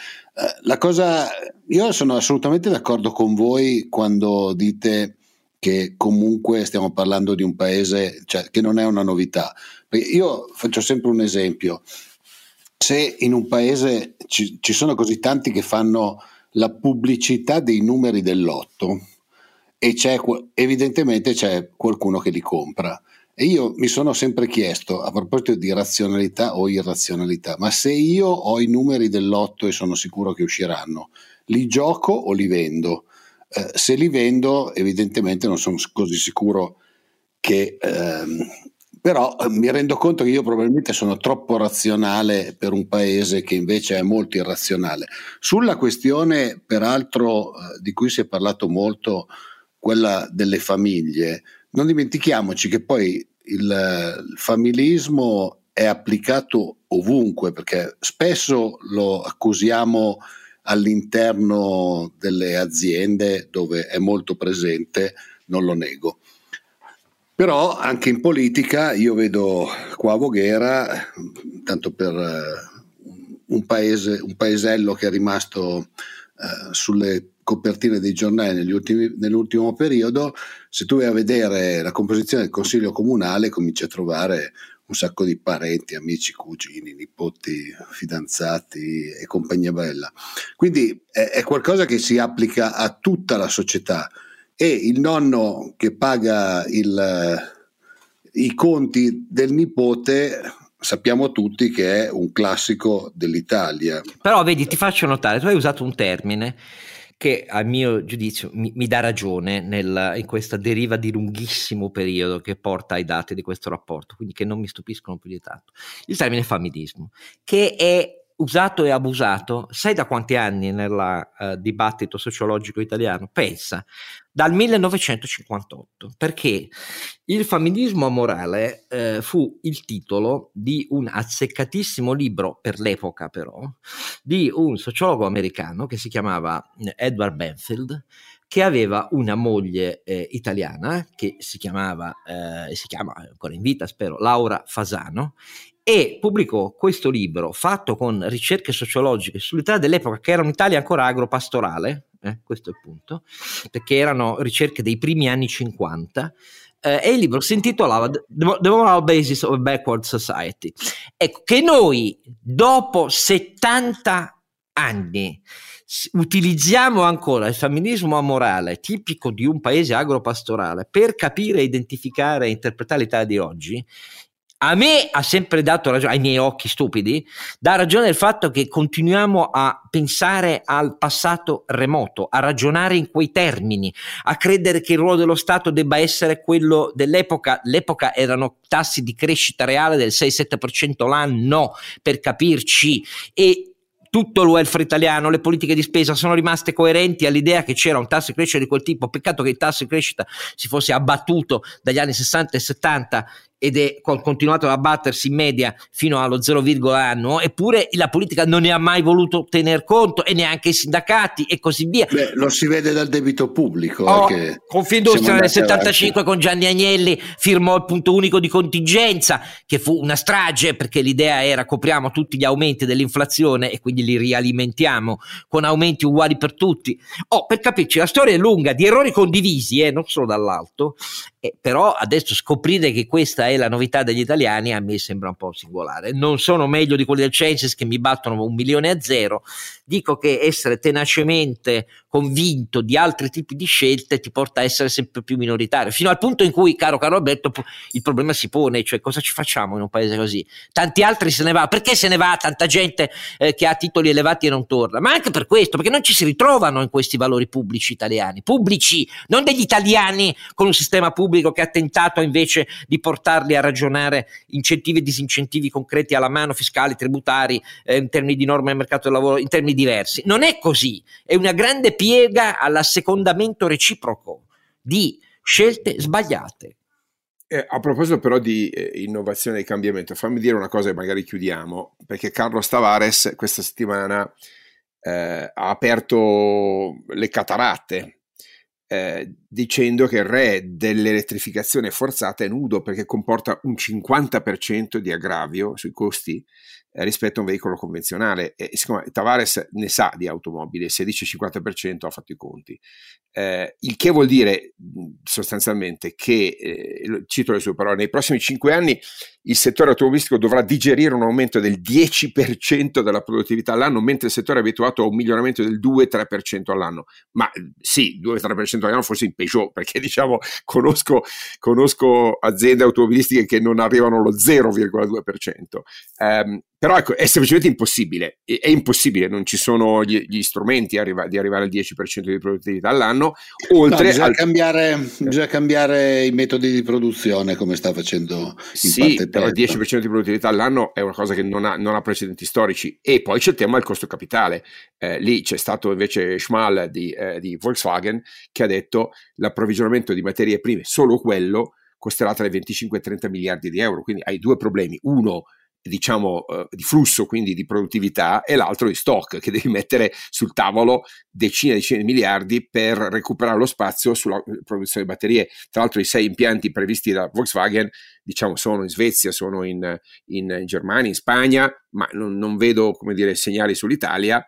Io sono assolutamente d'accordo con voi quando dite che comunque stiamo parlando di un paese, cioè, che non è una novità. Io faccio sempre un esempio: se in un paese ci sono così tanti che fanno la pubblicità dei numeri del lotto e evidentemente c'è qualcuno che li compra, e io mi sono sempre chiesto, a proposito di razionalità o irrazionalità, ma se io ho i numeri del lotto e sono sicuro che usciranno, li gioco o li vendo? Se li vendo evidentemente non sono così sicuro che però mi rendo conto che io probabilmente sono troppo razionale per un paese che invece è molto irrazionale. Sulla questione peraltro di cui si è parlato molto, quella delle famiglie, non dimentichiamoci che poi il familismo è applicato ovunque, perché spesso lo accusiamo all'interno delle aziende dove è molto presente, non lo nego. Però anche in politica io vedo qua a Voghera, tanto per un paesello che è rimasto sulle copertine dei giornali nell'ultimo periodo, se tu vai a vedere la composizione del consiglio comunale cominci a trovare un sacco di parenti, amici, cugini, nipoti, fidanzati e compagnia bella. Quindi è qualcosa che si applica a tutta la società, e il nonno che paga i conti del nipote sappiamo tutti che è un classico dell'Italia. Però vedi, ti faccio notare, tu hai usato un termine che a mio giudizio mi dà ragione in questa deriva di lunghissimo periodo che porta ai dati di questo rapporto, quindi che non mi stupiscono più di tanto. Il termine familismo, che è usato e abusato, sai da quanti anni nel dibattito sociologico italiano? Pensa, dal 1958, perché il familismo amorale fu il titolo di un azzeccatissimo libro, per l'epoca però, di un sociologo americano che si chiamava Edward Benfield, che aveva una moglie italiana che si chiama ancora in vita, spero, Laura Fasano, e pubblicò questo libro fatto con ricerche sociologiche sull'Italia dell'epoca, che era un'Italia ancora agropastorale, questo è il punto, perché erano ricerche dei primi anni 50, e il libro si intitolava The Moral Basis of a Backward Society. Ecco, che noi dopo 70 anni utilizziamo ancora il femminismo amorale tipico di un paese agropastorale per capire, identificare e interpretare l'Italia di oggi, A me ha sempre dato ragione, ai miei occhi stupidi, dà ragione il fatto che continuiamo a pensare al passato remoto, a ragionare in quei termini, a credere che il ruolo dello Stato debba essere quello dell'epoca. L'epoca erano tassi di crescita reale del 6-7% l'anno, per capirci, e tutto il welfare italiano, le politiche di spesa sono rimaste coerenti all'idea che c'era un tasso di crescita di quel tipo. Peccato che il tasso di crescita si fosse abbattuto dagli anni 60 e 70 ed è continuato ad abbattersi in media fino allo 0, annuo, eppure la politica non ne ha mai voluto tener conto, e neanche i sindacati e così via. Beh, lo si vede dal debito pubblico. Confindustria nel 75 con Gianni Agnelli firmò il punto unico di contingenza, che fu una strage, perché l'idea era: copriamo tutti gli aumenti dell'inflazione e quindi li rialimentiamo con aumenti uguali per tutti. Per capirci, la storia è lunga, di errori condivisi, non solo dall'alto, però adesso scoprire che questa è la novità degli italiani a me sembra un po' singolare. Non sono meglio di quelli del Censis che mi battono 1.000.000. Dico che essere tenacemente convinto di altri tipi di scelte ti porta a essere sempre più minoritario, fino al punto in cui, caro Alberto, il problema si pone, cioè cosa ci facciamo in un paese così? Tanti altri se ne va, perché se ne va tanta gente che ha titoli elevati e non torna? Ma anche per questo, perché non ci si ritrovano in questi valori pubblici italiani, pubblici, non degli italiani con un sistema pubblico che ha tentato invece di portarli a ragionare incentivi e disincentivi concreti alla mano, fiscali, tributari, in termini di norme del mercato del lavoro, in termini diversi. Non è così, è una grande piega all'assecondamento reciproco di scelte sbagliate. A proposito però di innovazione e cambiamento, fammi dire una cosa e magari chiudiamo, perché Carlos Tavares questa settimana ha aperto le cataratte, dicendo che il re dell'elettrificazione forzata è nudo, perché comporta un 50% di aggravio sui costi rispetto a un veicolo convenzionale, e siccome Tavares ne sa di automobili, se dice 50% ha fatto i conti, il che vuol dire sostanzialmente che, cito le sue parole, nei prossimi 5 anni il settore automobilistico dovrà digerire un aumento del 10% della produttività all'anno, mentre il settore è abituato a un miglioramento del 2-3% all'anno. Ma sì, 2-3% all'anno forse in Peugeot, perché diciamo conosco aziende automobilistiche che non arrivano allo 0,2%. Però ecco, è semplicemente impossibile, è impossibile, non ci sono gli strumenti di arrivare al 10% di produttività all'anno. Oltre bisogna cambiare i metodi di produzione, come sta facendo in parte però il 10% di produttività all'anno è una cosa che non ha precedenti storici. E poi c'è il tema del costo capitale. Lì c'è stato invece Schmal di Volkswagen che ha detto: l'approvvigionamento di materie prime, solo quello, costerà tra i 25 e 30 miliardi di euro. Quindi hai due problemi: uno diciamo di flusso, quindi di produttività, e l'altro di stock, che devi mettere sul tavolo decine di miliardi per recuperare lo spazio sulla produzione di batterie. Tra l'altro i 6 impianti previsti da Volkswagen diciamo sono in Svezia, sono in Germania, in Spagna, ma non vedo, come dire, segnali sull'Italia,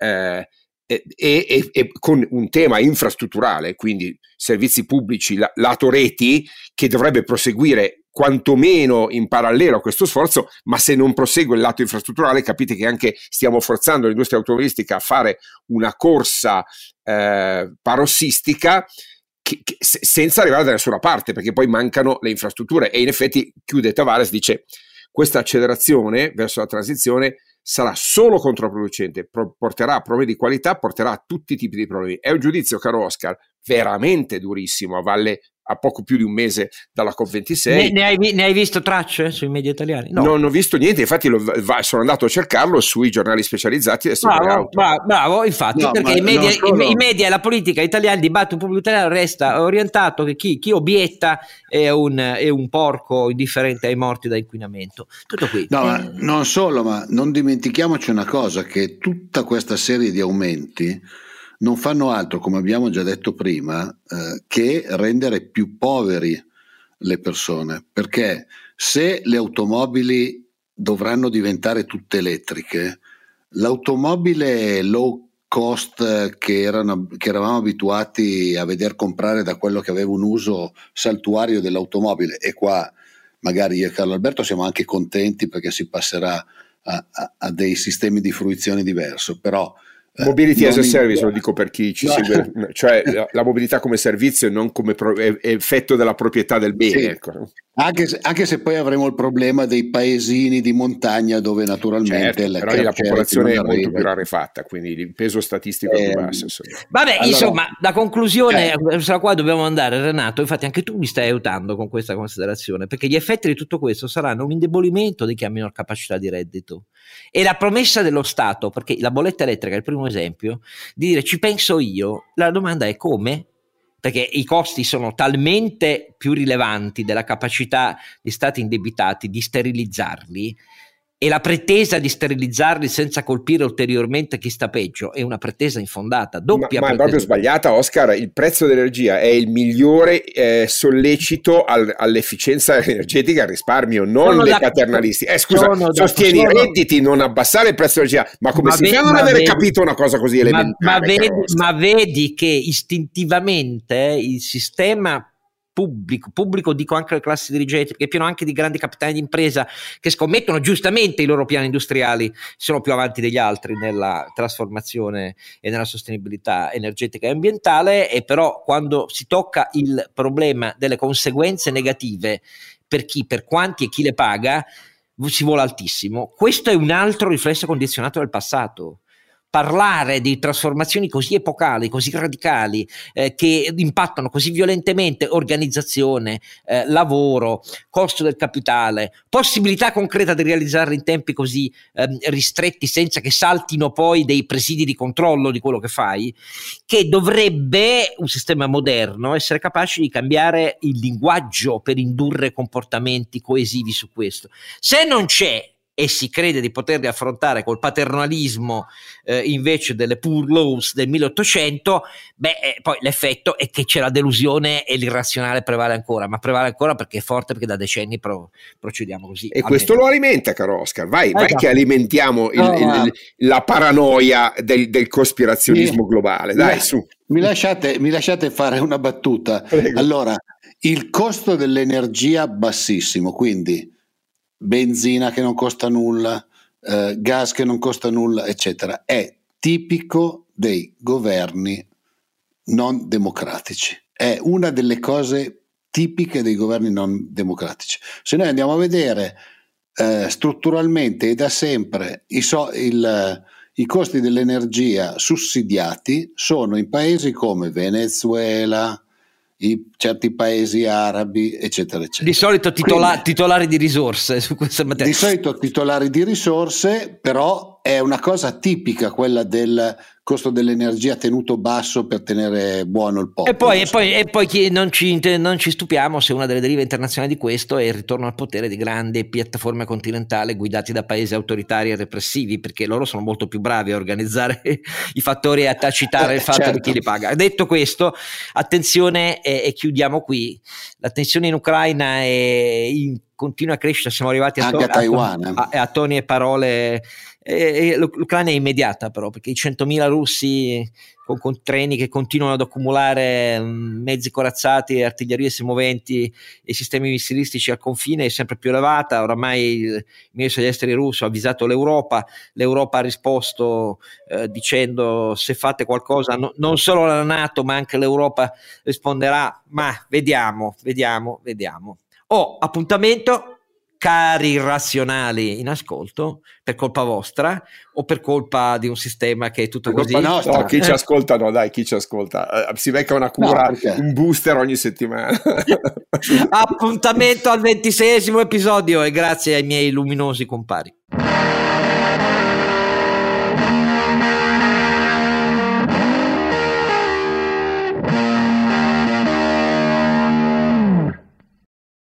e con un tema infrastrutturale, quindi servizi pubblici lato reti, che dovrebbe proseguire quantomeno in parallelo a questo sforzo. Ma se non prosegue il lato infrastrutturale, capite che anche stiamo forzando l'industria automobilistica a fare una corsa parossistica senza arrivare da nessuna parte, perché poi mancano le infrastrutture. E in effetti, chiude Tavares, dice: questa accelerazione verso la transizione sarà solo controproducente, porterà a problemi di qualità, porterà a tutti i tipi di problemi. È un giudizio, caro Oscar, veramente durissimo, a poco più di un mese dalla COP26. Ne hai visto tracce sui media italiani? No. Non ho visto niente, infatti sono andato a cercarlo sui giornali specializzati. Bravo, infatti, no, perché i media e la politica italiana, il dibattito pubblico italiano resta orientato che chi obietta è un porco indifferente ai morti da inquinamento. Tutto qui. No, ma non solo, ma non dimentichiamoci una cosa, che tutta questa serie di aumenti non fanno altro, come abbiamo già detto prima, che rendere più poveri le persone, perché se le automobili dovranno diventare tutte elettriche, l'automobile low cost che eravamo abituati a veder comprare da quello che aveva un uso saltuario dell'automobile, e qua magari io e Carlo Alberto siamo anche contenti perché si passerà a dei sistemi di fruizione diverso, però Mobility as a service, lo dico per chi ci segue, cioè la mobilità come servizio e non come effetto della proprietà del bene. Sì. Ecco. Anche se poi avremo il problema dei paesini di montagna dove naturalmente però la popolazione è molto più rarefatta, quindi il peso statistico è più basso. Vabbè, allora, insomma, la conclusione sulla quale dobbiamo andare, Renato, infatti anche tu mi stai aiutando con questa considerazione, perché gli effetti di tutto questo saranno un indebolimento di chi ha minor capacità di reddito e la promessa dello Stato, perché la bolletta elettrica è il primo esempio, di dire ci penso io. La domanda è come? Perché i costi sono talmente più rilevanti della capacità di stati indebitati di sterilizzarli, e la pretesa di sterilizzarli senza colpire ulteriormente chi sta peggio è una pretesa infondata, doppia ma pretesa. È proprio sbagliata, Oscar. Il prezzo dell'energia è il migliore sollecito all'efficienza energetica e al risparmio, non le paternalisti. Scusa, sostieni i redditi, non abbassare il prezzo dell'energia, ma come si fa a non aver capito una cosa così elementare? Ma vedi che istintivamente il sistema pubblico, dico anche alle classi dirigenti, perché è pieno anche di grandi capitani di impresa che scommettono giustamente i loro piani industriali sono più avanti degli altri nella trasformazione e nella sostenibilità energetica e ambientale, e però quando si tocca il problema delle conseguenze negative per quanti e chi le paga, si vola altissimo. Questo è un altro riflesso condizionato del passato. Parlare di trasformazioni così epocali, così radicali, che impattano così violentemente organizzazione, lavoro, costo del capitale, possibilità concreta di realizzarle in tempi così ristretti senza che saltino poi dei presidi di controllo di quello che fai, che dovrebbe un sistema moderno essere capace di cambiare il linguaggio per indurre comportamenti coesivi su questo. Se non c'è e si crede di poterli affrontare col paternalismo invece delle poor laws del 1800, poi l'effetto è che c'è la delusione e l'irrazionale prevale ancora, ma prevale ancora perché è forte, perché da decenni procediamo così. E questo lo alimenta, caro Oscar, vai che alimentiamo la paranoia del cospirazionismo globale. Dai, su. Mi lasciate fare una battuta. Prego. Allora, il costo dell'energia bassissimo, quindi benzina che non costa nulla, gas che non costa nulla, eccetera, è tipico dei governi non democratici. È una delle cose tipiche dei governi non democratici. Se noi andiamo a vedere strutturalmente e da sempre i costi dell'energia sussidiati sono in paesi come Venezuela, certi paesi arabi, eccetera, eccetera. Di solito titolari di risorse su questa materia. Di solito titolari di risorse, però è una cosa tipica quella del costo dell'energia tenuto basso per tenere buono il popolo. E poi non ci stupiamo se una delle derive internazionali di questo è il ritorno al potere di grandi piattaforme continentali guidati da paesi autoritari e repressivi, perché loro sono molto più bravi a organizzare i fattori e a tacitare il fatto di chi li paga. Detto questo, attenzione, e chiudiamo qui, la tensione in Ucraina è in continua crescita, siamo arrivati anche a Taiwan, a toni e parole. L'Ucraina è immediata, però, perché i 100.000 russi con treni che continuano ad accumulare mezzi corazzati e artiglierie semoventi e sistemi missilistici al confine è sempre più elevata. Oramai il ministro degli esteri russo ha avvisato l'Europa ha risposto dicendo: se fate qualcosa non solo la NATO ma anche l'Europa risponderà, ma vediamo. Appuntamento, cari irrazionali in ascolto, per colpa vostra o per colpa di un sistema che è tutto così? No, chi ci ascolta si becca una cura, un booster ogni settimana. Appuntamento al 26esimo episodio e grazie ai miei luminosi compari.